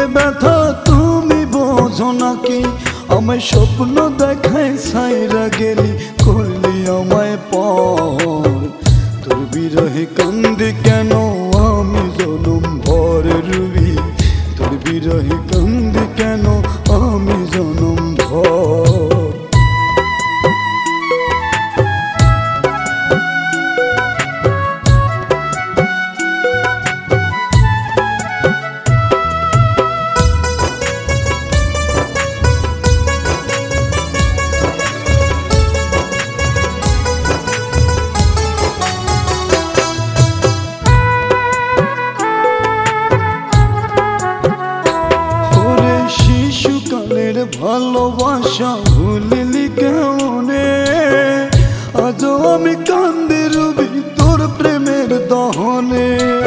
ব্যথা তুমি বোঝো নাকি? আমায় স্বপ্ন দেখায় ছাইরা গেলি, করলি আমায় পর। তোর বিরহে কান্দি কেন আমি জনম ভর রুবি, তোর বিরহে কান্দি কেন আমি জনম ভর। শিশুকালের ভালোবাসা ভুলিলি কেমনে? আজও আমি কান্দি রুবি তোর প্রেমের দহনে।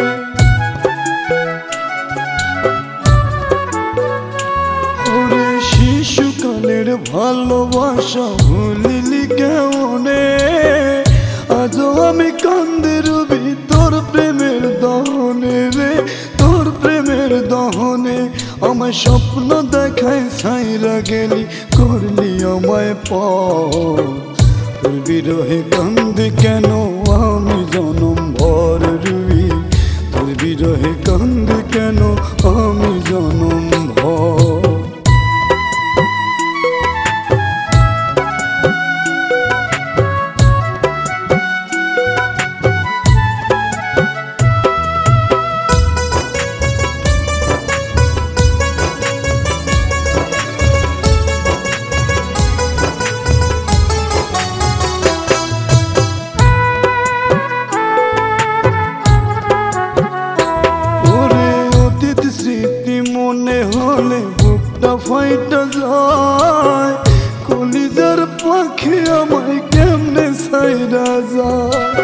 ওরে শিশুকালের ভালোবাসা ভুলিলি কেমনে? আজও আমি কান্দি রুবি তোর প্রেমের দহনে রে, তোর প্রেমের দহনে। আমায় স্বপ্ন দেখায় ছাইরা গেলি, করলি আমায় পর। তোর বিরহে কান্দি কেন আমি জনম ভর রুবি, তোর বিরহে কান্দি কেন আমি জনম ভর। স্মৃতি মনে হলে বুকটা ফাইটা যায়, কলিজার পাখি আমায় কেমনে ছাইরা যায়।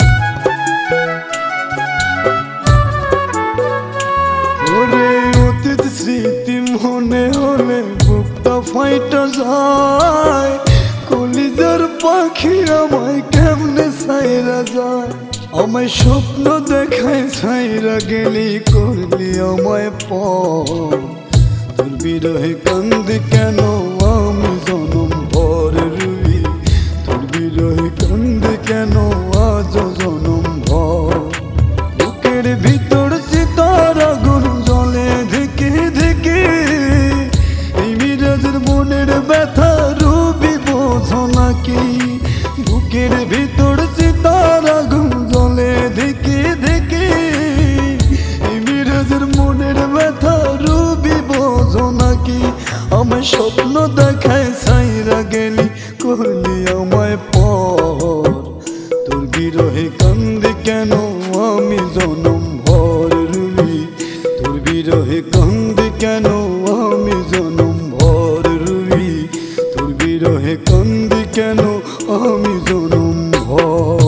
ওরে অতীত স্মৃতি মনে হলে বুকটা ফাইটা যায়, কলিজার পাখি আমায় কেমনে ছাইরা যায়। আমায় স্বপ্ন দেখায় ছাইরা গেলি, করলি আমায় পর। তোর বিরহে কান্দি কেন আমি জনম ভর রুবি, তোর বিরহে কান্দি কেন আজ জনম ভর। বুকের ভিতর চিতার আগুন জ্বলে ধিকে ধিকে, এই মিরাজের মনের ব্যথা রুবি বোঝো নাকি? বুকের ভিতর চিতার আগুন জ্বলে ধিকে ধিকে, এই মিরাজের মনের ব্যথা রুবি বোঝো নাকি? আমায় স্বপ্ন দেখায় ছাইরা গেলি, করলি আমায় পর। তোর বিরহে কান্দি কেন আমি জনম ভর রুবি, তোর বিরহে কান্দি কেন আমি জনম ভর রুবি, তোর বিরহে কান্দি কেন আমি জনম ভর।